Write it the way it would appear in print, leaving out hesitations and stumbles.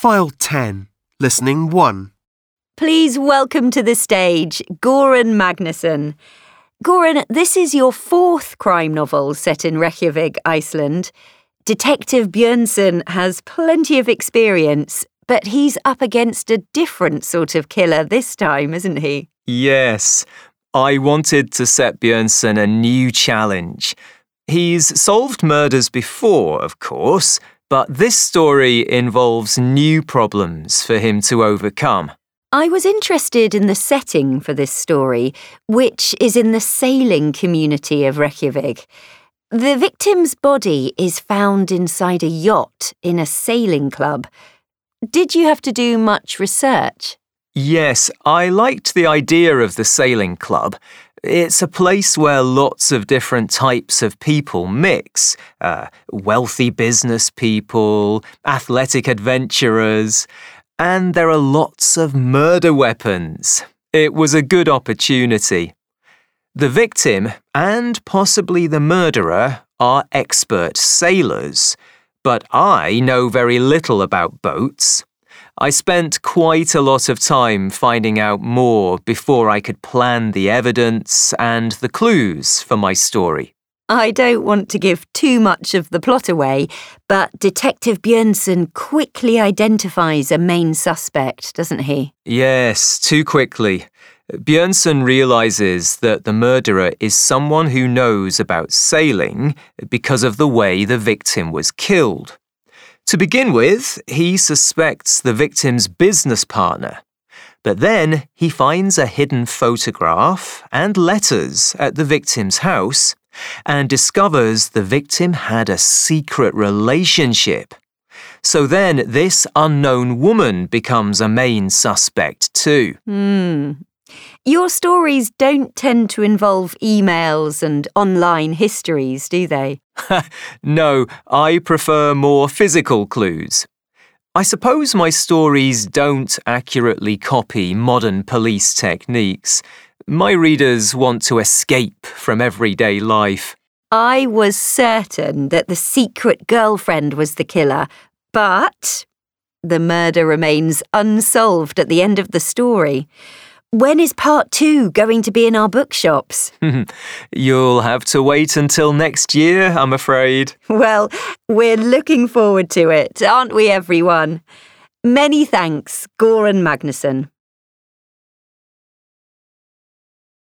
File 10, Listening 1. Please welcome to the stage Goran Magnusson. Goran, this is your fourth crime novel set in Reykjavik, Iceland. Detective Björnsson has plenty of experience, but he's up against a different sort of killer this time, isn't he? Yes, I wanted to set Björnsson a new challenge. He's solved murders before, of course, but this story involves new problems for him to overcome. I was interested in the setting for this story, which is in the sailing community of Reykjavik. The victim's body is found inside a yacht in a sailing club. Did you have to do much research? Yes, I liked the idea of the sailing club. It's a place where lots of different types of people mix. Wealthy business people, athletic adventurers, and there are lots of murder weapons. It was a good opportunity. The victim and possibly the murderer are expert sailors, but I know very little about boats. I spent quite a lot of time finding out more before I could plan the evidence and the clues for my story. I don't want to give too much of the plot away, but Detective Björnsson quickly identifies a main suspect, doesn't he? Yes, too quickly. Björnsson realizes that the murderer is someone who knows about sailing because of the way the victim was killed. To begin with, he suspects the victim's business partner. But then he finds a hidden photograph and letters at the victim's house and discovers the victim had a secret relationship. So then this unknown woman becomes a main suspect too. Your stories don't tend to involve emails and online histories, do they? No, I prefer more physical clues. I suppose my stories don't accurately copy modern police techniques. My readers want to escape from everyday life. I was certain that the secret girlfriend was the killer, but the murder remains unsolved at the end of the story. When is part 2 going to be in our bookshops? You'll have to wait until next year, I'm afraid. Well, we're looking forward to it, aren't we, everyone? Many thanks, Goran Magnusson.